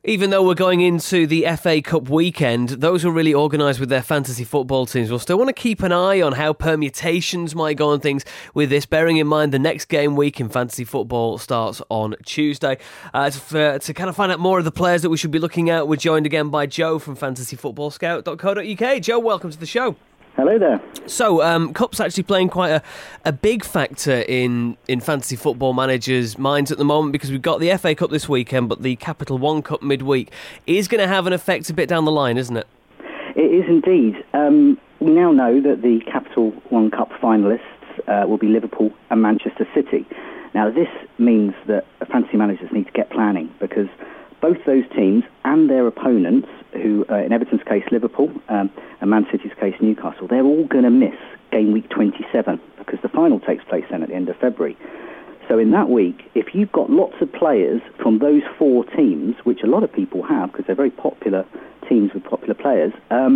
Even though we're going into the FA Cup weekend, those who are really organised with their fantasy football teams will still want to keep an eye on how permutations might go on things with this, bearing in mind the next game week in fantasy football starts on Tuesday. To kind of find out more of the players that we should be looking at, we're joined again by Joe from fantasyfootballscout.co.uk. Joe, welcome to the show. Hello there. So, Cup's actually playing quite a big factor in fantasy football managers' minds at the moment, because we've got the FA Cup this weekend, but the Capital One Cup midweek is going to have an effect a bit down the line, isn't it? It is indeed. We now know that the Capital One Cup finalists will be Liverpool and Manchester City. Now, this means that fantasy managers need to get planning, because both those teams and their opponents, who in Everton's case Liverpool and Man City's case Newcastle, they're all going to miss game week 27, because the final takes place then at the end of February. So in that week, if you've got lots of players from those four teams, which a lot of people have because they're very popular teams with popular players,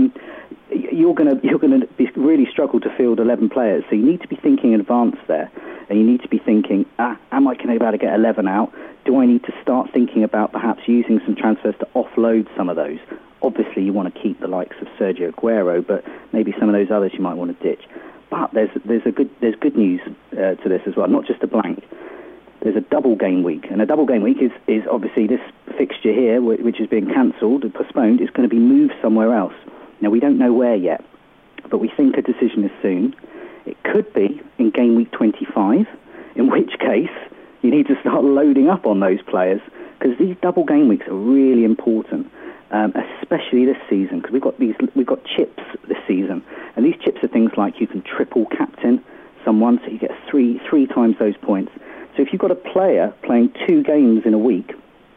you're going to really struggle to field 11 players. So you need to be thinking in advance there, and you need to be thinking, am I going to be able to get 11 out? Do I need to start thinking about perhaps using some transfers to offload some of those? Obviously, you want to keep the likes of Sergio Aguero, but maybe some of those others you might want to ditch. But there's good news to this as well, not just a blank. There's a double game week, and a double game week is obviously this fixture here, which is being cancelled and postponed, is going to be moved somewhere else. Now, we don't know where yet, but we think a decision is soon. It could be in game week 25, in which case you need to start loading up on those players, because these double game weeks are really important, especially this season, because we've got chips this season, and these chips are things like you can triple captain someone, so you get three times those points. So if you've got a player playing 2 games in a week,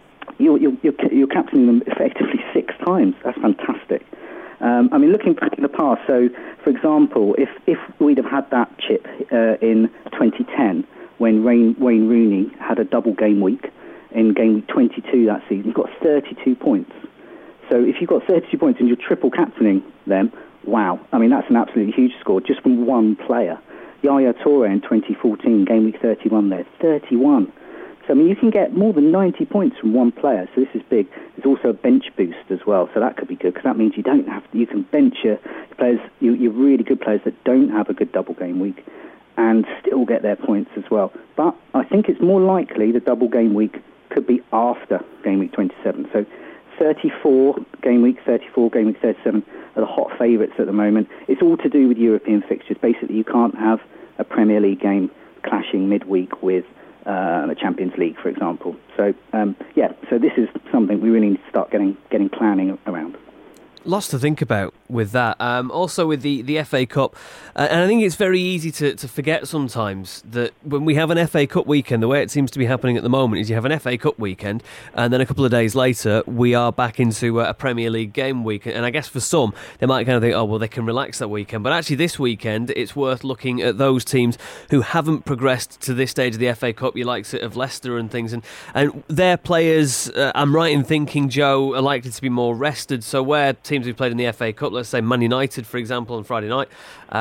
you're captaining them effectively 6 times. That's fantastic. Looking back in the past, so for example, if we'd have had that chip in 2010, when Wayne Rooney had a double game week in game week 22 that season, you've got 32 points. So if you've got 32 points and you're triple captaining them, wow. That's an absolutely huge score just from one player. Yaya Toure in 2014, game week 31 there, 31. So, you can get more than 90 points from one player, so this is big. There's also a bench boost as well, so that could be good, because that means you can bench your players, your really good players that don't have a good double game week, and still get their points as well. But I think it's more likely the double game week could be after game week 27. So 34, game week 37 are the hot favourites at the moment. It's all to do with European fixtures. Basically, you can't have a Premier League game clashing midweek with the Champions League, for example. So, so this is something we really need to start getting planning around. Lots to think about with that. Also with the FA Cup, and I think it's very easy to forget sometimes that when we have an FA Cup weekend, the way it seems to be happening at the moment is you have an FA Cup weekend, and then a couple of days later we are back into a Premier League game week. And I guess for some, they might kind of think, oh, well, they can relax that weekend. But actually this weekend, it's worth looking at those teams who haven't progressed to this stage of the FA Cup. You like of Leicester and things, and their players, I'm right in thinking, Joe, are likely to be more rested. So where teams who played in the FA Cup, let's say Man United, for example, on Friday night,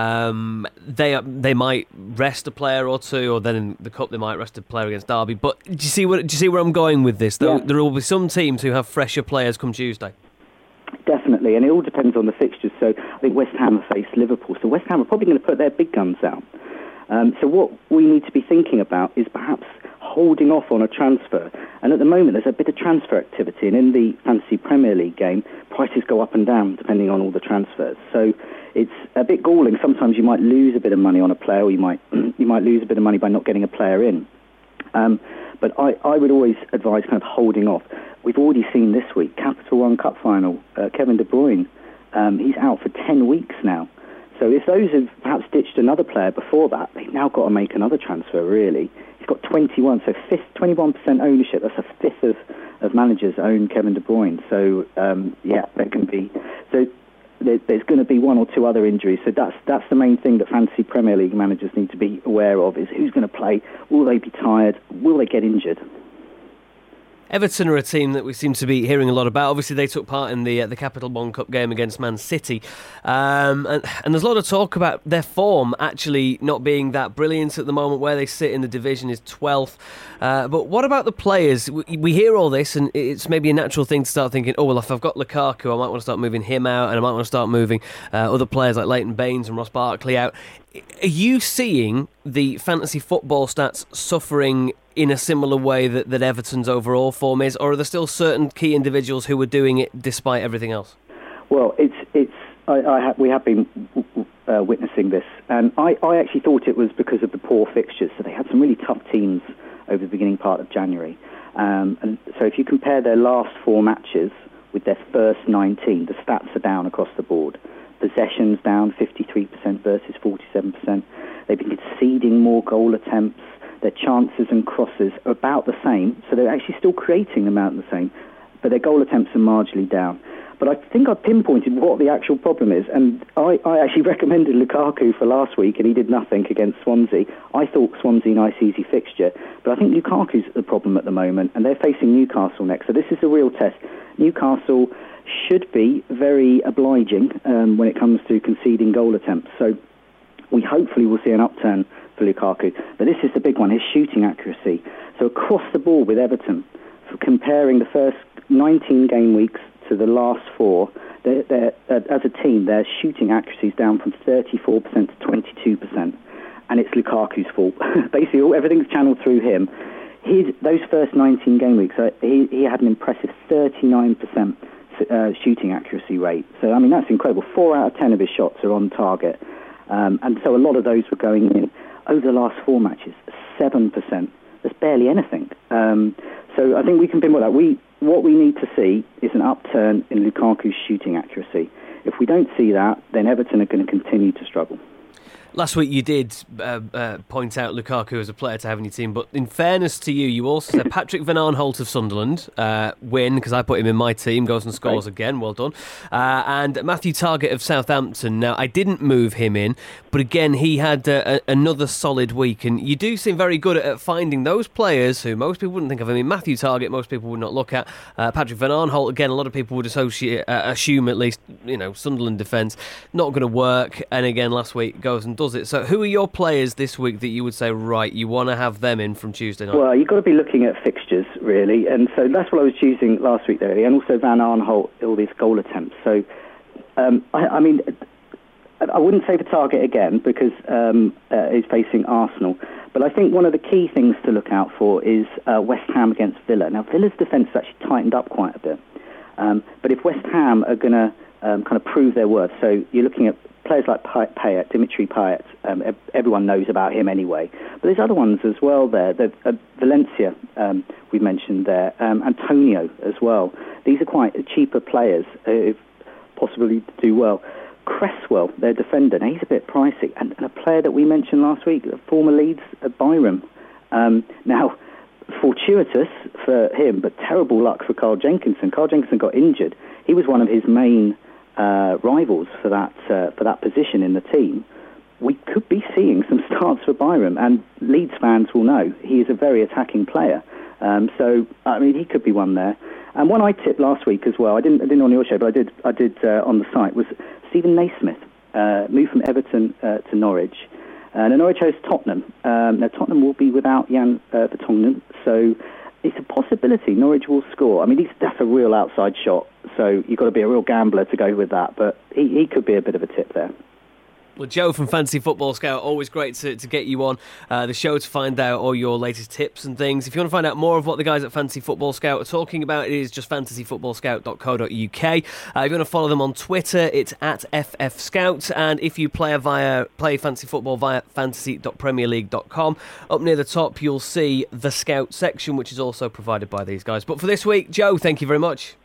they might rest a player or two, or then in the Cup they might rest a player against Derby. But do you see where I'm going with this? Though, there will be some teams who have fresher players come Tuesday. Definitely, and it all depends on the fixtures. So I think West Ham face Liverpool, so West Ham are probably going to put their big guns out. So what we need to be thinking about is perhaps holding off on a transfer. And at the moment, there's a bit of transfer activity, and in the Fantasy Premier League game, prices go up and down depending on all the transfers. So it's a bit galling. Sometimes you might lose a bit of money on a player, or you might lose a bit of money by not getting a player in. But I would always advise kind of holding off. We've already seen this week, Capital One Cup final, Kevin De Bruyne, he's out for 10 weeks now. So if those have perhaps ditched another player before that, they've now got to make another transfer, really. He's got 21%, so 21% ownership. That's a fifth of managers own Kevin De Bruyne. So, there can be... So there's going to be one or two other injuries. So that's the main thing that Fantasy Premier League managers need to be aware of, is who's going to play. Will they be tired? Will they get injured? Everton are a team that we seem to be hearing a lot about. Obviously, they took part in the Capital One Cup game against Man City. And there's a lot of talk about their form actually not being that brilliant at the moment. Where they sit in the division is 12th. But what about the players? We hear all this, and it's maybe a natural thing to start thinking, oh, well, if I've got Lukaku, I might want to start moving him out, and I might want to start moving other players like Leighton Baines and Ross Barkley out. Are you seeing the fantasy football stats suffering in a similar way that Everton's overall form is, or are there still certain key individuals who are doing it despite everything else? Well, we have been witnessing this, and I actually thought it was because of the poor fixtures. So they had some really tough teams over the beginning part of January, and so if you compare their last 4 matches with their first 19, the stats are down across the board. Possessions down 53% versus 47%. They've been conceding more goal attempts. Their chances and crosses are about the same, so they're actually still creating about the same, but their goal attempts are marginally down. But I think I pinpointed what the actual problem is, and I actually recommended Lukaku for last week, and he did nothing against Swansea. I thought Swansea nice, easy fixture, but I think Lukaku's the problem at the moment, and they're facing Newcastle next, so this is a real test. Newcastle should be very obliging when it comes to conceding goal attempts. So we hopefully will see an upturn for Lukaku. But this is the big one, his shooting accuracy. So across the board with Everton, for comparing the first 19 game weeks to the last 4, they're, as a team, their shooting accuracy is down from 34% to 22%. And it's Lukaku's fault. Basically, everything's channeled through him. Those first 19 game weeks, he had an impressive 39% shooting accuracy rate. So, I mean, that's incredible. 4 out of 10 of his shots are on target. And so a lot of those were going in. Over the last 4 matches, 7%. That's barely anything. So I think we can pinpoint that. What we need to see is an upturn in Lukaku's shooting accuracy. If we don't see that, then Everton are going to continue to struggle. Last week you did point out Lukaku as a player to have in your team, but in fairness to you, you also said Patrick Van Aanholt of Sunderland win, because I put him in my team, goes and scores again, well done. And Matthew Targett of Southampton. Now, I didn't move him in, but again, he had another solid week, and you do seem very good at finding those players who most people wouldn't think of. I mean, Matthew Targett, most people would not look at. Patrick Van Aanholt, again, a lot of people would assume at least, Sunderland defence, not going to work, and again, last week goes and does it. So who are your players this week that you would say, right, you want to have them in from Tuesday night? Well, you've got to be looking at fixtures, really, and so that's what I was choosing last week, there, and also Van Aanholt, all these goal attempts. So, I mean, I wouldn't say for Target again, because he's facing Arsenal, but I think one of the key things to look out for is West Ham against Villa. Now, Villa's defence has actually tightened up quite a bit, but if West Ham are going to kind of prove their worth, so you're looking at players like Payet, Dimitri Payet, everyone knows about him anyway. But there's other ones as well there. Valencia, we mentioned there, Antonio as well. These are quite cheaper players who possibly do well. Cresswell, their defender, now he's a bit pricey. And a player that we mentioned last week, former Leeds, Byram. Now, fortuitous for him, but terrible luck for Carl Jenkinson. Carl Jenkinson got injured. He was one of his main rivals for that position in the team. We could be seeing some starts for Byram, and Leeds fans will know he is a very attacking player. So I mean, he could be one there. And one I tipped last week as well. I didn't on your show, but I did on the site, was Stephen Naismith, moved from Everton to Norwich. And Norwich hosts Tottenham. Now Tottenham will be without Jan Vertonghen, so it's a possibility Norwich will score. I mean, that's a real outside shot, so you've got to be a real gambler to go with that, but he could be a bit of a tip there. Well, Joe from Fantasy Football Scout, always great to get you on the show to find out all your latest tips and things. If you want to find out more of what the guys at Fantasy Football Scout are talking about, it is just fantasyfootballscout.co.uk. If you want to follow them on Twitter, it's at FFScout. And if you play Fantasy Football via fantasy.premierleague.com, up near the top you'll see the Scout section, which is also provided by these guys. But for this week, Joe, thank you very much.